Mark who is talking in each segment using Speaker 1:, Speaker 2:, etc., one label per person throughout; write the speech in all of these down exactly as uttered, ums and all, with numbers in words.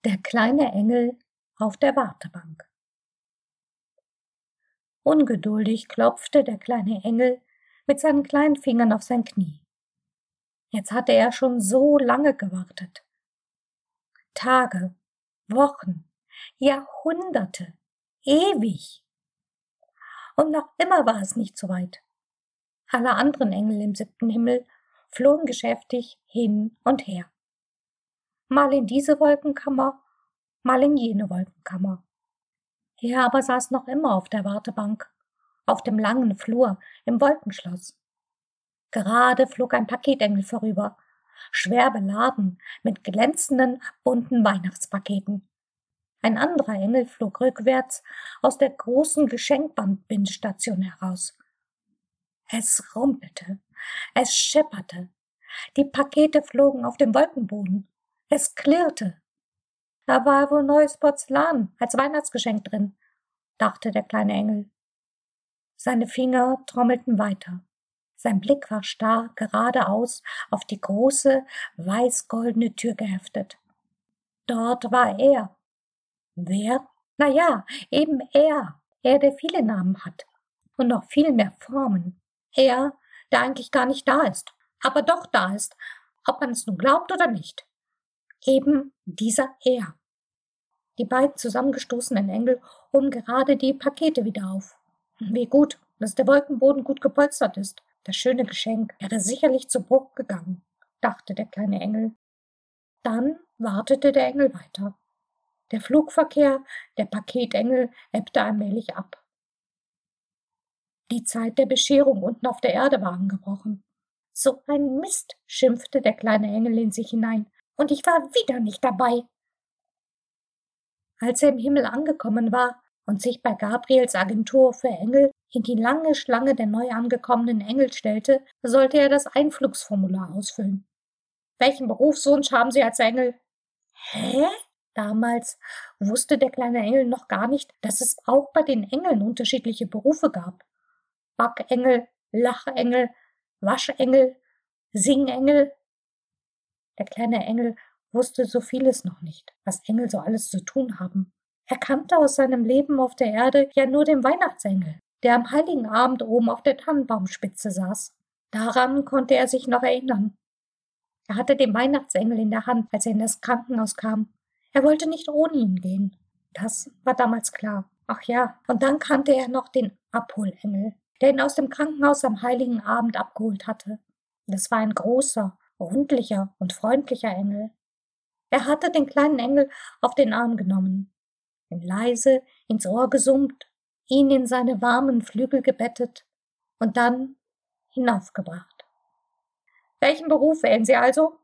Speaker 1: Der kleine Engel auf der Wartebank. Ungeduldig klopfte der kleine Engel mit seinen kleinen Fingern auf sein Knie. Jetzt hatte er schon so lange gewartet. Tage, Wochen, Jahrhunderte, ewig. Und noch immer war es nicht so weit. Alle anderen Engel im siebten Himmel flogen geschäftig hin und her. Mal in diese Wolkenkammer, mal in jene Wolkenkammer. Er aber saß noch immer auf der Wartebank, auf dem langen Flur im Wolkenschloss. Gerade flog ein Paketengel vorüber, schwer beladen mit glänzenden, bunten Weihnachtspaketen. Ein anderer Engel flog rückwärts aus der großen Geschenkbandbindestation heraus. Es rumpelte, es schepperte, die Pakete flogen auf dem Wolkenboden, es klirrte. Da war wohl neues Porzellan als Weihnachtsgeschenk drin, dachte der kleine Engel. Seine Finger trommelten weiter. Sein Blick war starr geradeaus auf die große, weiß-goldene Tür geheftet. Dort war er. Wer? Na ja, eben er. Er, der viele Namen hat. Und noch viel mehr Formen. Er, der eigentlich gar nicht da ist, aber doch da ist, ob man es nun glaubt oder nicht. Eben dieser er. Die beiden zusammengestoßenen Engel hoben gerade die Pakete wieder auf. Wie gut, dass der Wolkenboden gut gepolstert ist. Das schöne Geschenk wäre sicherlich zu Bruch gegangen, dachte der kleine Engel. Dann wartete der Engel weiter. Der Flugverkehr der Paketengel ebbte allmählich ab. Die Zeit der Bescherung unten auf der Erde war angebrochen. So ein Mist, schimpfte der kleine Engel in sich hinein, und ich war wieder nicht dabei. Als er im Himmel angekommen war und sich bei Gabriels Agentur für Engel in die lange Schlange der neu angekommenen Engel stellte, sollte er das Einflugsformular ausfüllen. Welchen Berufswunsch haben Sie als Engel? Hä? Damals wusste der kleine Engel noch gar nicht, dass es auch bei den Engeln unterschiedliche Berufe gab. Backengel, Lachengel, Waschengel, Singengel. Der kleine Engel wusste so vieles noch nicht, was Engel so alles zu tun haben. Er kannte aus seinem Leben auf der Erde ja nur den Weihnachtsengel, der am heiligen Abend oben auf der Tannenbaumspitze saß. Daran konnte er sich noch erinnern. Er hatte den Weihnachtsengel in der Hand, als er in das Krankenhaus kam. Er wollte nicht ohne ihn gehen. Das war damals klar. Ach ja, und dann kannte er noch den Abholengel, der ihn aus dem Krankenhaus am heiligen Abend abgeholt hatte. Das war ein großer, rundlicher und freundlicher Engel. Er hatte den kleinen Engel auf den Arm genommen, ihn leise ins Ohr gesummt, ihn in seine warmen Flügel gebettet und dann hinaufgebracht. »Welchen Beruf wählen Sie also?«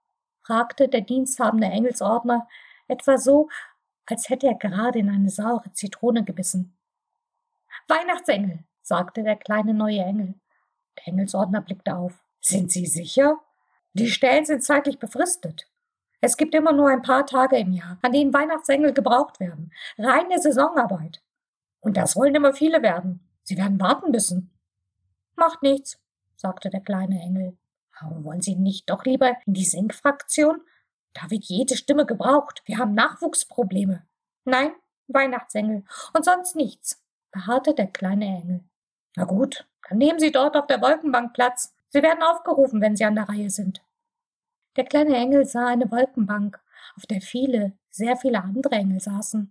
Speaker 1: fragte der diensthabende Engelsordner, etwa so, als hätte er gerade in eine saure Zitrone gebissen. »Weihnachtsengel«, sagte der kleine neue Engel. Der Engelsordner blickte auf. »Sind Sie sicher? Die Stellen sind zeitlich befristet. Es gibt immer nur ein paar Tage im Jahr, an denen Weihnachtsengel gebraucht werden. Reine Saisonarbeit. Und das wollen immer viele werden. Sie werden warten müssen.« »Macht nichts«, sagte der kleine Engel. »Aber wollen Sie nicht doch lieber in die Singfraktion? Da wird jede Stimme gebraucht. Wir haben Nachwuchsprobleme.« »Nein, Weihnachtsengel und sonst nichts«, beharrte der kleine Engel. »Na gut, dann nehmen Sie dort auf der Wolkenbank Platz. Sie werden aufgerufen, wenn Sie an der Reihe sind.« Der kleine Engel sah eine Wolkenbank, auf der viele, sehr viele andere Engel saßen.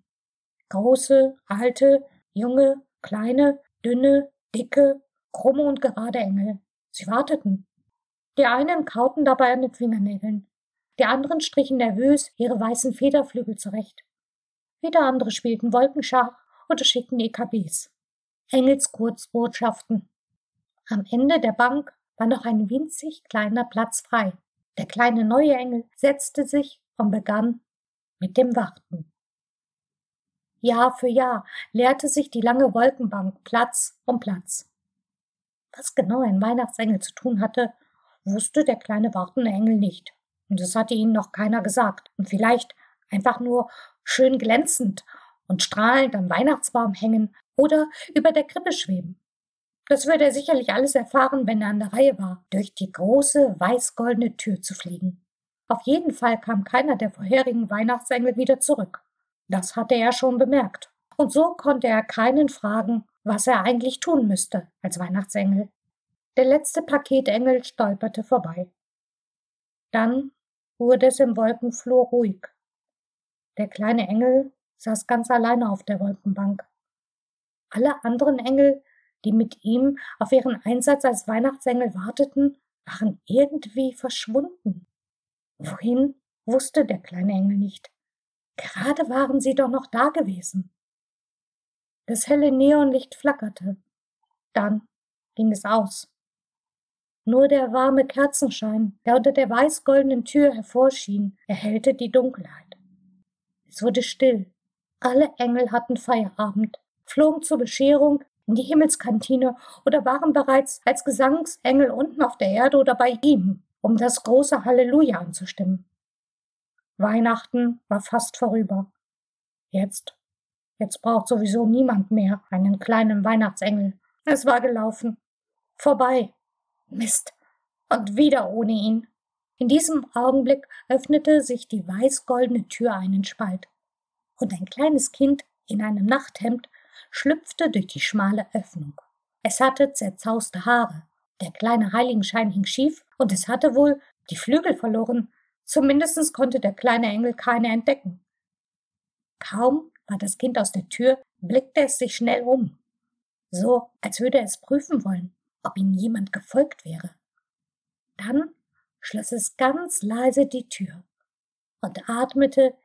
Speaker 1: Große, alte, junge, kleine, dünne, dicke, krumme und gerade Engel. Sie warteten. Die einen kauten dabei an den Fingernägeln, die anderen strichen nervös ihre weißen Federflügel zurecht. Wieder andere spielten Wolkenschach oder schickten E K Bs. Engelskurzbotschaften. Am Ende der Bank war noch ein winzig kleiner Platz frei. Der kleine neue Engel setzte sich und begann mit dem Warten. Jahr für Jahr leerte sich die lange Wolkenbank Platz um Platz. Was genau ein Weihnachtsengel zu tun hatte, wusste der kleine wartende Engel nicht. Und das hatte ihnen noch keiner gesagt. Und vielleicht einfach nur schön glänzend und strahlend am Weihnachtsbaum hängen oder über der Krippe schweben. Das würde er sicherlich alles erfahren, wenn er an der Reihe war, durch die große weiß-goldene Tür zu fliegen. Auf jeden Fall kam keiner der vorherigen Weihnachtsengel wieder zurück. Das hatte er schon bemerkt. Und so konnte er keinen fragen, was er eigentlich tun müsste als Weihnachtsengel. Der letzte Paketengel stolperte vorbei. Dann wurde es im Wolkenflur ruhig. Der kleine Engel saß ganz alleine auf der Wolkenbank. Alle anderen Engel, die mit ihm auf ihren Einsatz als Weihnachtsengel warteten, waren irgendwie verschwunden. Wohin, wusste der kleine Engel nicht. Gerade waren sie doch noch da gewesen. Das helle Neonlicht flackerte. Dann ging es aus. Nur der warme Kerzenschein, der unter der weiß-goldenen Tür hervorschien, erhellte die Dunkelheit. Es wurde still. Alle Engel hatten Feierabend, flogen zur Bescherung in die Himmelskantine oder waren bereits als Gesangsengel unten auf der Erde oder bei ihm, um das große Halleluja anzustimmen. Weihnachten war fast vorüber. Jetzt, jetzt braucht sowieso niemand mehr einen kleinen Weihnachtsengel. Es war gelaufen. Vorbei. Mist. Und wieder ohne ihn. In diesem Augenblick öffnete sich die weiß-goldene Tür einen Spalt. Und ein kleines Kind in einem Nachthemd schlüpfte durch die schmale Öffnung. Es hatte zerzauste Haare. Der kleine Heiligenschein hing schief und es hatte wohl die Flügel verloren. Zumindest konnte der kleine Engel keine entdecken. Kaum war das Kind aus der Tür, blickte es sich schnell um. So, als würde es prüfen wollen, ob ihm jemand gefolgt wäre. Dann schloss es ganz leise die Tür und atmete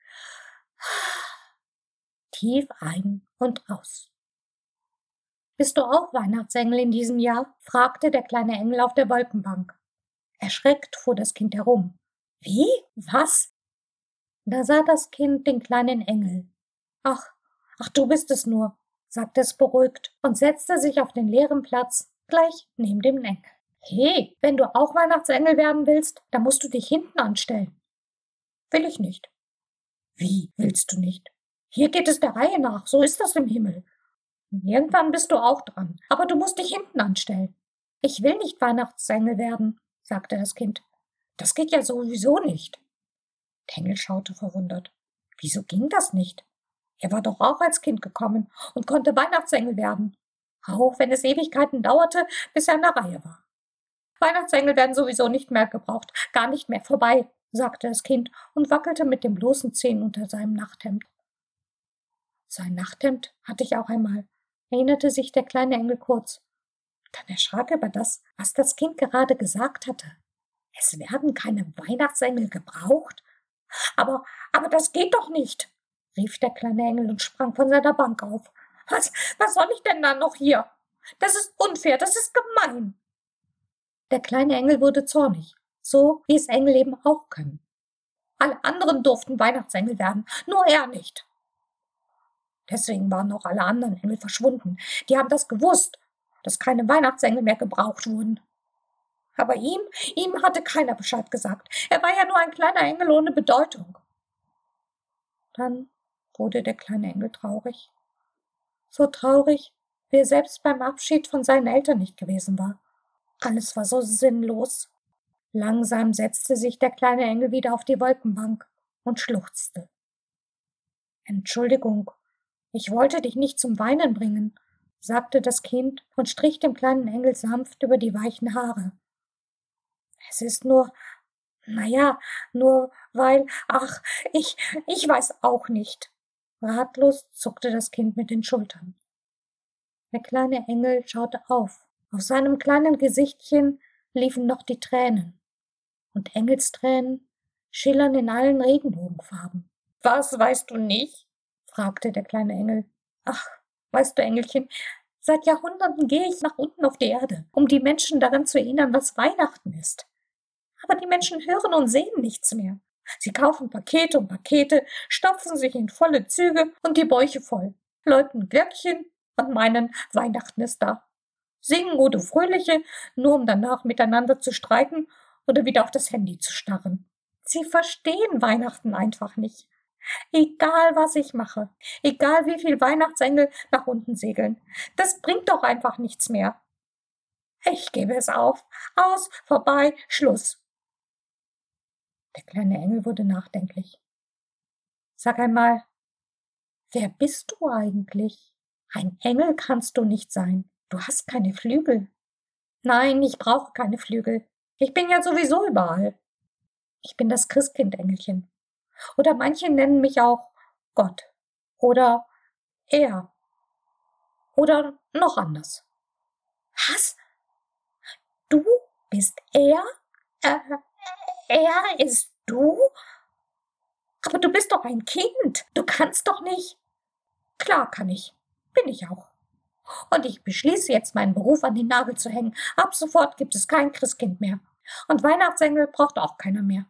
Speaker 1: tief ein und aus. »Bist du auch Weihnachtsengel in diesem Jahr?« fragte der kleine Engel auf der Wolkenbank. Erschreckt fuhr das Kind herum. »Wie? Was?« Da sah das Kind den kleinen Engel. »Ach, ach, du bist es nur«, sagte es beruhigt und setzte sich auf den leeren Platz gleich neben dem Engel. »Hey, wenn du auch Weihnachtsengel werden willst, dann musst du dich hinten anstellen.« »Will ich nicht.« »Wie willst du nicht? Hier geht es der Reihe nach, so ist das im Himmel. Irgendwann bist du auch dran, aber du musst dich hinten anstellen.« »Ich will nicht Weihnachtsengel werden«, sagte das Kind. »Das geht ja sowieso nicht.« Der Engel schaute verwundert. Wieso ging das nicht? Er war doch auch als Kind gekommen und konnte Weihnachtsengel werden, auch wenn es Ewigkeiten dauerte, bis er an der Reihe war. »Weihnachtsengel werden sowieso nicht mehr gebraucht, gar nicht mehr, vorbei«, sagte das Kind und wackelte mit den bloßen Zehen unter seinem Nachthemd. »So ein Nachthemd hatte ich auch einmal«, erinnerte sich der kleine Engel kurz. Dann erschrak er über das, was das Kind gerade gesagt hatte. Es werden keine Weihnachtsengel gebraucht? Aber, aber das geht doch nicht, rief der kleine Engel und sprang von seiner Bank auf. Was, was soll ich denn dann noch hier? Das ist unfair, das ist gemein. Der kleine Engel wurde zornig, so wie es Engel eben auch können. Alle anderen durften Weihnachtsengel werden, nur er nicht. Deswegen waren auch alle anderen Engel verschwunden. Die haben das gewusst, dass keine Weihnachtsengel mehr gebraucht wurden. Aber ihm, ihm hatte keiner Bescheid gesagt. Er war ja nur ein kleiner Engel ohne Bedeutung. Dann wurde der kleine Engel traurig. So traurig, wie er selbst beim Abschied von seinen Eltern nicht gewesen war. Alles war so sinnlos. Langsam setzte sich der kleine Engel wieder auf die Wolkenbank und schluchzte. »Entschuldigung, ich wollte dich nicht zum Weinen bringen«, sagte das Kind und strich dem kleinen Engel sanft über die weichen Haare. »Es ist nur, na ja, nur weil, ach, ich, ich weiß auch nicht.« Ratlos zuckte das Kind mit den Schultern. Der kleine Engel schaute auf. Auf seinem kleinen Gesichtchen liefen noch die Tränen. Und Engelstränen schillern in allen Regenbogenfarben. »Was weißt du nicht?« fragte der kleine Engel. »Ach, weißt du, Engelchen, seit Jahrhunderten gehe ich nach unten auf die Erde, um die Menschen daran zu erinnern, was Weihnachten ist. Aber die Menschen hören und sehen nichts mehr. Sie kaufen Pakete und Pakete, stopfen sich in volle Züge und die Bäuche voll, läuten Glöckchen und meinen, Weihnachten ist da. Singen oder Fröhliche, nur um danach miteinander zu streiten oder wieder auf das Handy zu starren. Sie verstehen Weihnachten einfach nicht. Egal, was ich mache, egal wie viel Weihnachtsengel nach unten segeln, das bringt doch einfach nichts mehr. Ich gebe es auf. Aus, vorbei, Schluss.« Der kleine Engel wurde nachdenklich. Sag einmal, wer bist du eigentlich? Ein Engel kannst du nicht sein. Du hast keine Flügel. Nein, ich brauche keine Flügel. Ich bin ja sowieso überall. Ich bin das Christkindengelchen. Oder manche nennen mich auch Gott. Oder er. Oder noch anders. Was? Du bist er? Äh, er ist du? Aber du bist doch ein Kind. Du kannst doch nicht. Klar kann ich. Bin ich auch. Und ich beschließe jetzt, meinen Beruf an den Nagel zu hängen. Ab sofort gibt es kein Christkind mehr. Und Weihnachtsengel braucht auch keiner mehr.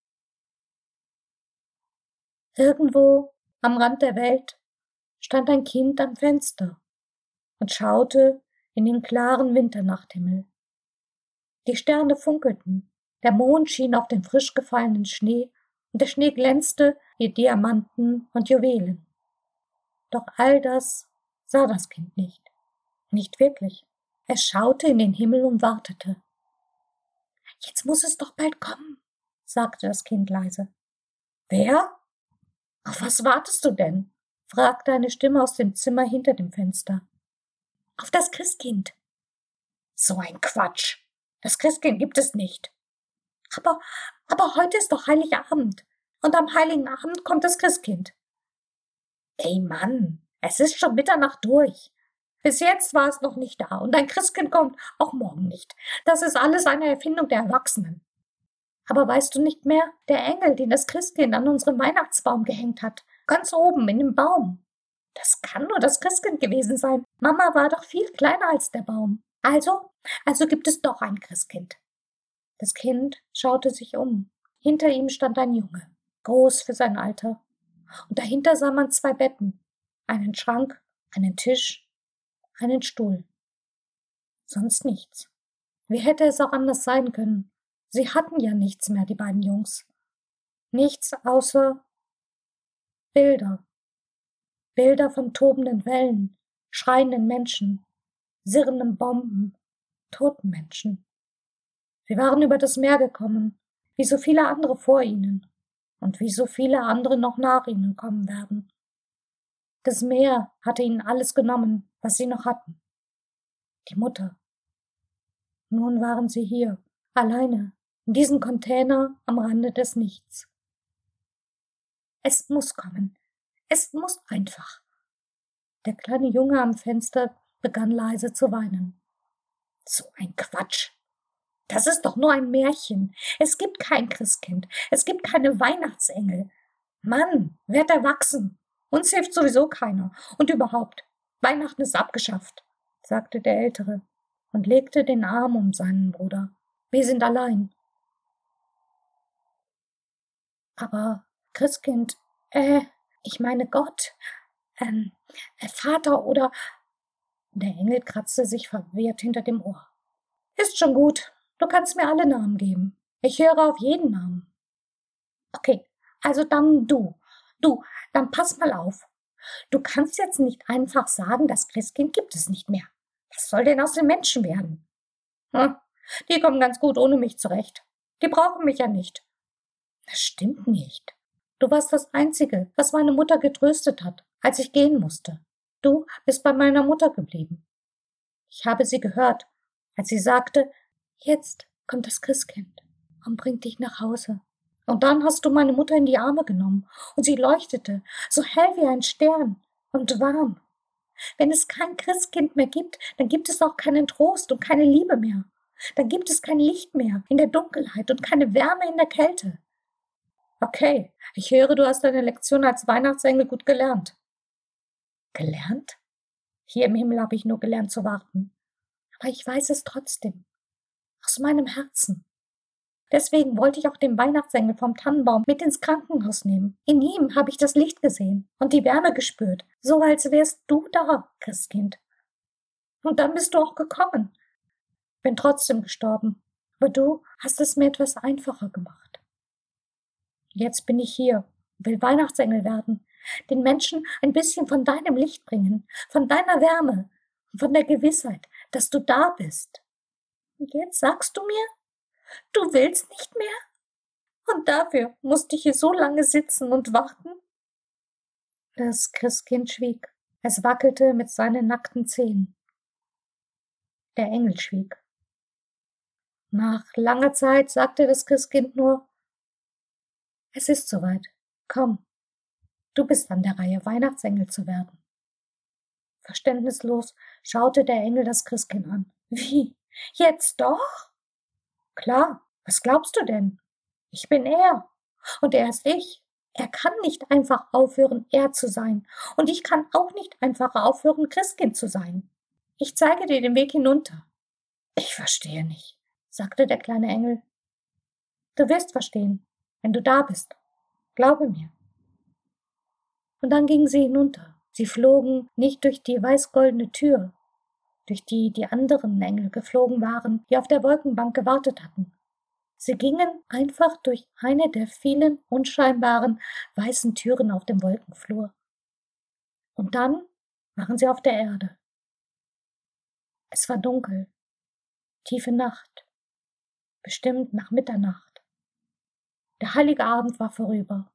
Speaker 1: Irgendwo am Rand der Welt stand ein Kind am Fenster und schaute in den klaren Winternachthimmel. Die Sterne funkelten, der Mond schien auf den frisch gefallenen Schnee und der Schnee glänzte wie Diamanten und Juwelen. Doch all das sah das Kind nicht. Nicht wirklich. Es schaute in den Himmel und wartete. »Jetzt muss es doch bald kommen«, sagte das Kind leise. »Wer? Auf was wartest du denn?« fragte eine Stimme aus dem Zimmer hinter dem Fenster. »Auf das Christkind.« »So ein Quatsch. Das Christkind gibt es nicht.« »Aber, aber heute ist doch Heiligabend. Und am Heiligen Abend kommt das Christkind.« »Ey Mann, es ist schon Mitternacht durch. Bis jetzt war es noch nicht da und ein Christkind kommt auch morgen nicht. Das ist alles eine Erfindung der Erwachsenen.« »Aber weißt du nicht mehr, der Engel, den das Christkind an unserem Weihnachtsbaum gehängt hat, ganz oben in dem Baum? Das kann nur das Christkind gewesen sein. Mama war doch viel kleiner als der Baum. Also, also gibt es doch ein Christkind.« Das Kind schaute sich um. Hinter ihm stand ein Junge, groß für sein Alter. Und dahinter sah man zwei Betten, einen Schrank, einen Tisch, einen Stuhl. Sonst nichts. Wie hätte es auch anders sein können? Sie hatten ja nichts mehr, die beiden Jungs. Nichts außer Bilder. Bilder von tobenden Wellen, schreienden Menschen, sirrenden Bomben, toten Menschen. Sie waren über das Meer gekommen, wie so viele andere vor ihnen und wie so viele andere noch nach ihnen kommen werden. Das Meer hatte ihnen alles genommen, was sie noch hatten. Die Mutter. Nun waren sie hier, alleine, in diesem Container am Rande des Nichts. Es muss kommen. Es muss einfach. Der kleine Junge am Fenster begann leise zu weinen. So ein Quatsch. Das ist doch nur ein Märchen. Es gibt kein Christkind. Es gibt keine Weihnachtsengel. Mann, werd erwachsen. Uns hilft sowieso keiner. Und überhaupt, Weihnachten ist abgeschafft, sagte der Ältere und legte den Arm um seinen Bruder. Wir sind allein. Aber Christkind, äh, ich meine Gott, ähm, äh, Vater oder... Der Engel kratzte sich verwirrt hinter dem Ohr. Ist schon gut, du kannst mir alle Namen geben. Ich höre auf jeden Namen. Okay, also dann du. Du, dann pass mal auf. Du kannst jetzt nicht einfach sagen, das Christkind gibt es nicht mehr. Was soll denn aus den Menschen werden? Hm, die kommen ganz gut ohne mich zurecht. Die brauchen mich ja nicht. Das stimmt nicht. Du warst das Einzige, was meine Mutter getröstet hat, als ich gehen musste. Du bist bei meiner Mutter geblieben. Ich habe sie gehört, als sie sagte, jetzt kommt das Christkind und bringt dich nach Hause. Und dann hast du meine Mutter in die Arme genommen und sie leuchtete, so hell wie ein Stern und warm. Wenn es kein Christkind mehr gibt, dann gibt es auch keinen Trost und keine Liebe mehr. Dann gibt es kein Licht mehr in der Dunkelheit und keine Wärme in der Kälte. Okay, ich höre, du hast deine Lektion als Weihnachtsengel gut gelernt. Gelernt? Hier im Himmel habe ich nur gelernt zu warten. Aber ich weiß es trotzdem. Aus meinem Herzen. Deswegen wollte ich auch den Weihnachtsengel vom Tannenbaum mit ins Krankenhaus nehmen. In ihm habe ich das Licht gesehen und die Wärme gespürt, so als wärst du da, Christkind. Und dann bist du auch gekommen. Bin trotzdem gestorben, aber du hast es mir etwas einfacher gemacht. Jetzt bin ich hier, will Weihnachtsengel werden, den Menschen ein bisschen von deinem Licht bringen, von deiner Wärme und von der Gewissheit, dass du da bist. Und jetzt sagst du mir, du willst nicht mehr? Und dafür musste ich hier so lange sitzen und warten? Das Christkind schwieg. Es wackelte mit seinen nackten Zehen. Der Engel schwieg. Nach langer Zeit sagte das Christkind nur: Es ist soweit. Komm, du bist an der Reihe, Weihnachtsengel zu werden. Verständnislos schaute der Engel das Christkind an. Wie? Jetzt doch? Klar, was glaubst du denn? Ich bin er und er ist ich. Er kann nicht einfach aufhören, er zu sein. Und ich kann auch nicht einfach aufhören, Christkind zu sein. Ich zeige dir den Weg hinunter. Ich verstehe nicht, sagte der kleine Engel. Du wirst verstehen, wenn du da bist. Glaube mir. Und dann gingen sie hinunter. Sie flogen nicht durch die weiß-goldene Tür, durch die die anderen Engel geflogen waren, die auf der Wolkenbank gewartet hatten. Sie gingen einfach durch eine der vielen unscheinbaren weißen Türen auf dem Wolkenflur. Und dann waren sie auf der Erde. Es war dunkel, tiefe Nacht, bestimmt nach Mitternacht. Der heilige Abend war vorüber.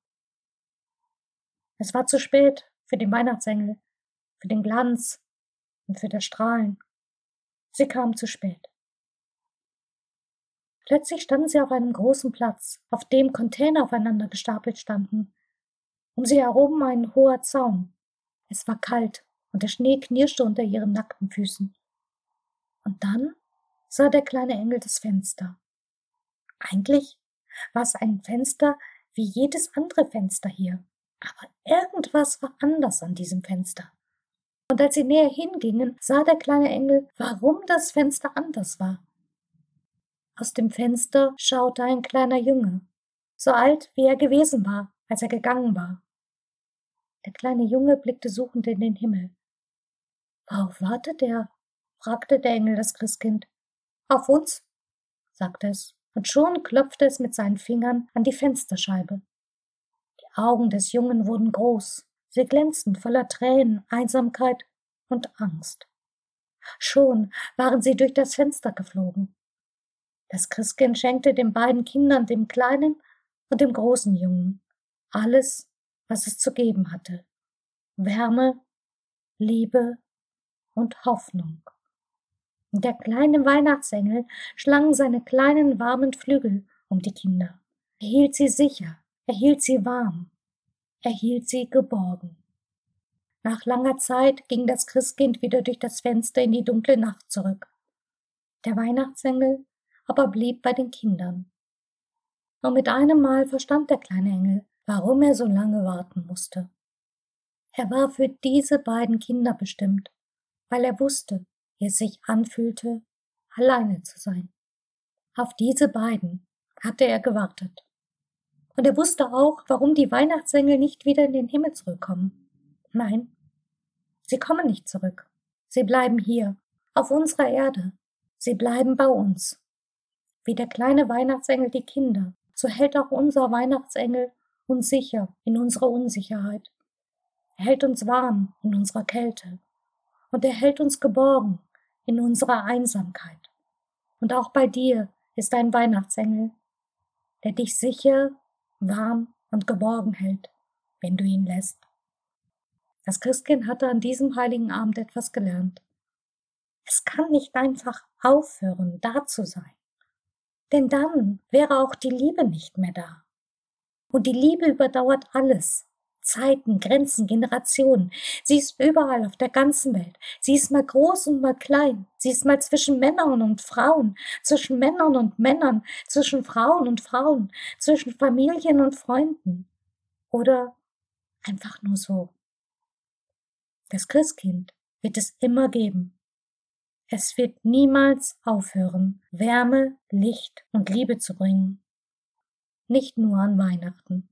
Speaker 1: Es war zu spät für den Weihnachtsengel, für den Glanz und für das Strahlen. Sie kamen zu spät. Plötzlich standen sie auf einem großen Platz, auf dem Container aufeinander gestapelt standen. Um sie herum ein hoher Zaun. Es war kalt und der Schnee knirschte unter ihren nackten Füßen. Und dann sah der kleine Engel das Fenster. Eigentlich war es ein Fenster wie jedes andere Fenster hier, aber irgendwas war anders an diesem Fenster. Und als sie näher hingingen, sah der kleine Engel, warum das Fenster anders war. Aus dem Fenster schaute ein kleiner Junge, so alt wie er gewesen war, als er gegangen war. Der kleine Junge blickte suchend in den Himmel. »Worauf wartet er?« fragte der Engel das Christkind. »Auf uns«, sagte es, und schon klopfte es mit seinen Fingern an die Fensterscheibe. Die Augen des Jungen wurden groß, sie glänzten voller Tränen, Einsamkeit und Angst. Schon waren sie durch das Fenster geflogen. Das Christkind schenkte den beiden Kindern, dem kleinen und dem großen Jungen, alles, was es zu geben hatte. Wärme, Liebe und Hoffnung. Und der kleine Weihnachtsengel schlang seine kleinen warmen Flügel um die Kinder. Er hielt sie sicher, er hielt sie warm, er hielt sie geborgen. Nach langer Zeit ging das Christkind wieder durch das Fenster in die dunkle Nacht zurück. Der Weihnachtsengel aber blieb bei den Kindern. Und mit einem Mal verstand der kleine Engel, warum er so lange warten musste. Er war für diese beiden Kinder bestimmt, weil er wusste, wie es sich anfühlte, alleine zu sein. Auf diese beiden hatte er gewartet. Und er wusste auch, warum die Weihnachtsengel nicht wieder in den Himmel zurückkommen. Nein, sie kommen nicht zurück. Sie bleiben hier, auf unserer Erde. Sie bleiben bei uns. Wie der kleine Weihnachtsengel die Kinder, so hält auch unser Weihnachtsengel uns sicher in unserer Unsicherheit. Er hält uns warm in unserer Kälte. Und er hält uns geborgen in unserer Einsamkeit. Und auch bei dir ist ein Weihnachtsengel, der dich sicher, warm und geborgen hält, wenn du ihn lässt. Das Christkind hatte an diesem heiligen Abend etwas gelernt. Es kann nicht einfach aufhören, da zu sein. Denn dann wäre auch die Liebe nicht mehr da. Und die Liebe überdauert alles. Zeiten, Grenzen, Generationen. Sie ist überall auf der ganzen Welt. Sie ist mal groß und mal klein. Sie ist mal zwischen Männern und Frauen, zwischen Männern und Männern, zwischen Frauen und Frauen, zwischen Familien und Freunden. Oder einfach nur so. Das Christkind wird es immer geben. Es wird niemals aufhören, Wärme, Licht und Liebe zu bringen. Nicht nur an Weihnachten.